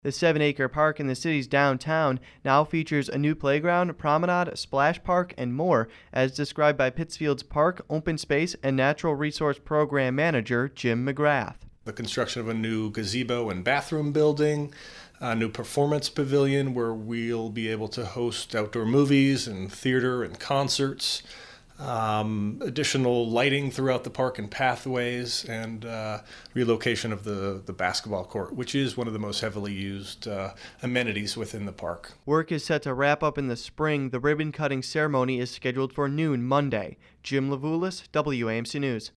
The 7-acre park in the city's downtown now features a new playground, promenade, splash park, and more, as described by Pittsfield's Park, Open Space, and Natural Resource Program Manager Jim McGrath. The construction of a new gazebo and bathroom building, a new performance pavilion where we'll be able to host outdoor movies and theater and concerts, additional lighting throughout the park and pathways, and relocation of the basketball court, which is one of the most heavily used amenities within the park. Work is set to wrap up in the spring. The ribbon-cutting ceremony is scheduled for noon Monday. Jim Levulis, WAMC News.